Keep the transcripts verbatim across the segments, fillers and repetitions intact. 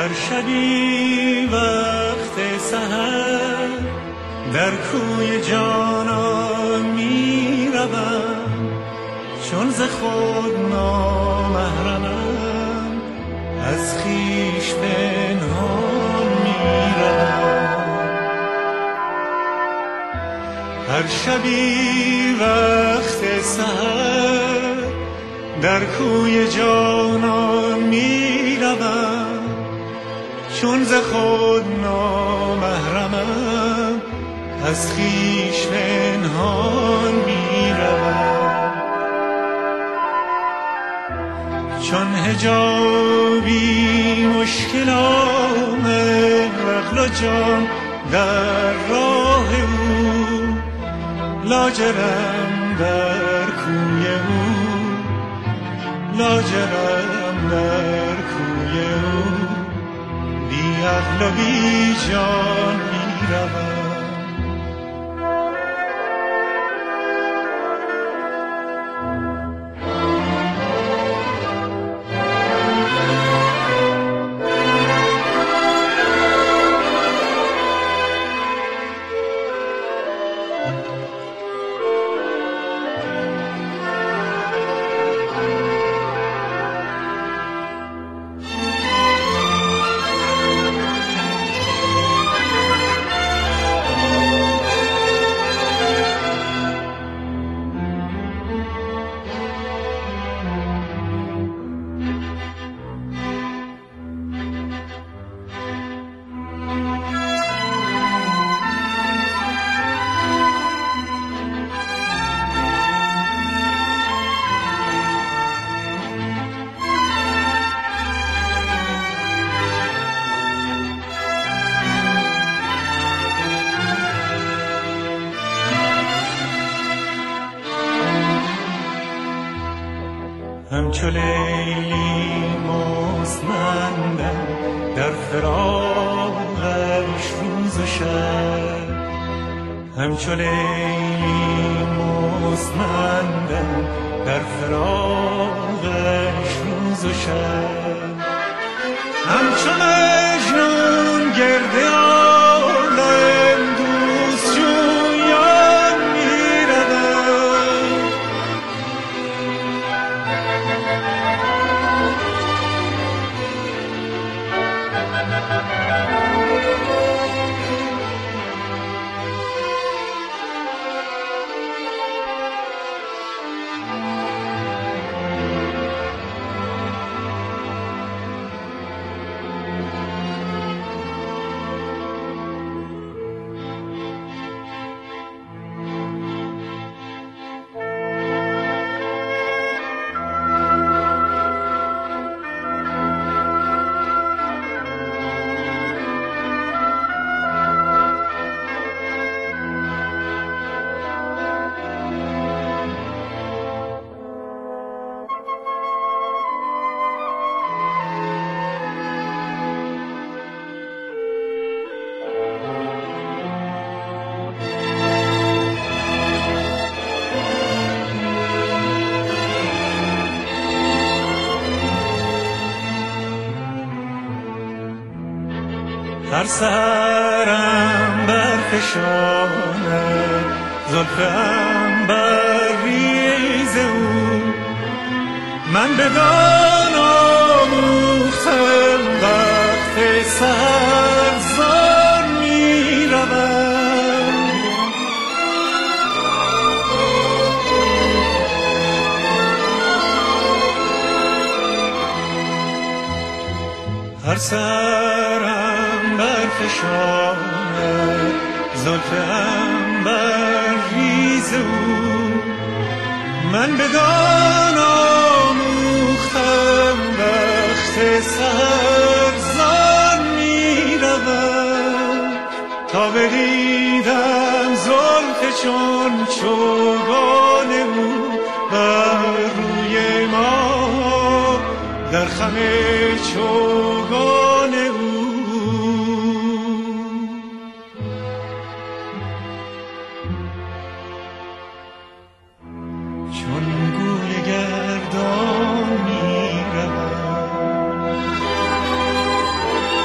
هر شبی وقت سحر در کوی جانان می روم، چون ز خود نامحرمم از خویش پنهان می روم. هر شبی وقت سحر در کوی جانان می روم، چون ز خود نامحرمم از خویش پنهان می روم. چون حجابی مشکل آمد عقل و جان در راه او، لاجرم در کوی او، لاجرم در کوی او، بی عقل و بی جان می روم. همچو لیلی مستمندم در فراقش روز و شب، همچو لیلی مستمندم در فراقش روز و شب، همچو مجنون گرد عالم دوست جویان می روم. هر سحرم برفشاند زلف عنبرریز او، من بدان آموختم وقت سحر زار می روم. هر سحرم برفشاند زلف عنبرریز او، من بدان آموختم وقت سحر زار می روم. تا بدیدم زلف چون چوگان او بر روی ما، در خم چوگان او چون گوی گردان می روم.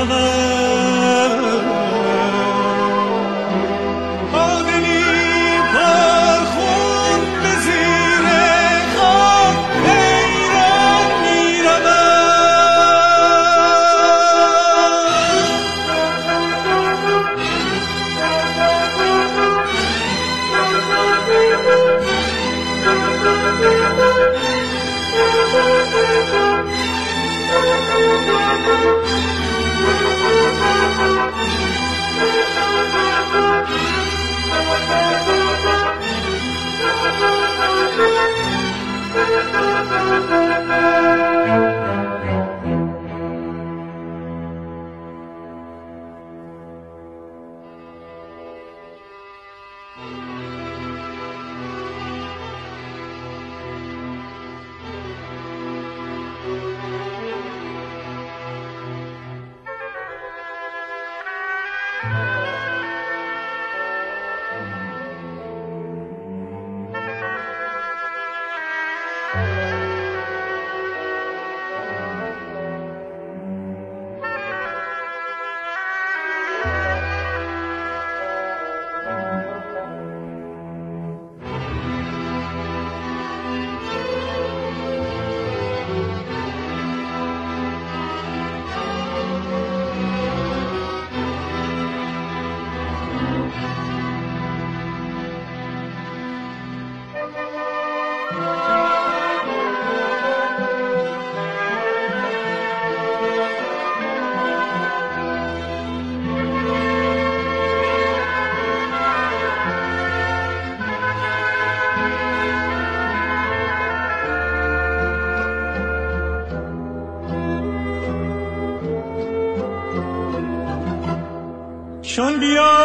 چون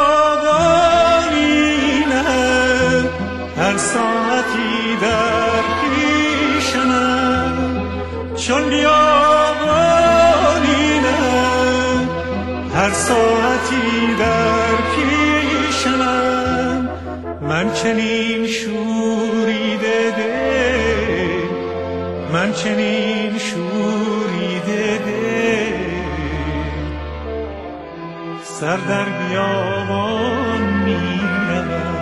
بیابانینم هر ساعتی در پیشم، چون بیابانینم هر ساعتی در پیشم. من چنین شوریده دل، من چنین شوریده دل، سر در بیابان می‌روم.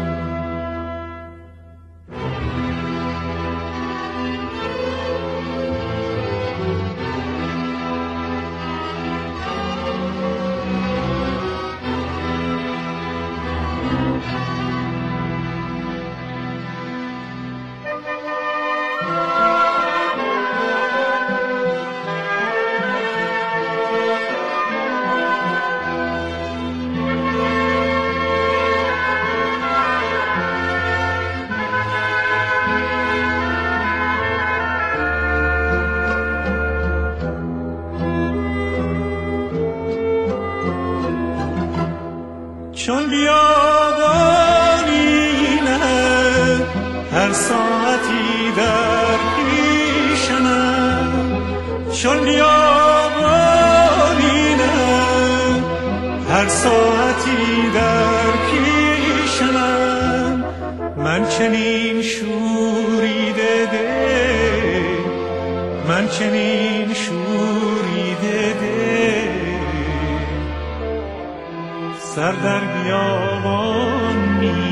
چون بیابانینم هر ساعتی در پیشم، چون بیابانینم هر ساعتی در پیشم. من چنین شوریده دل، من چنین شوریده دل، سر در بیابان می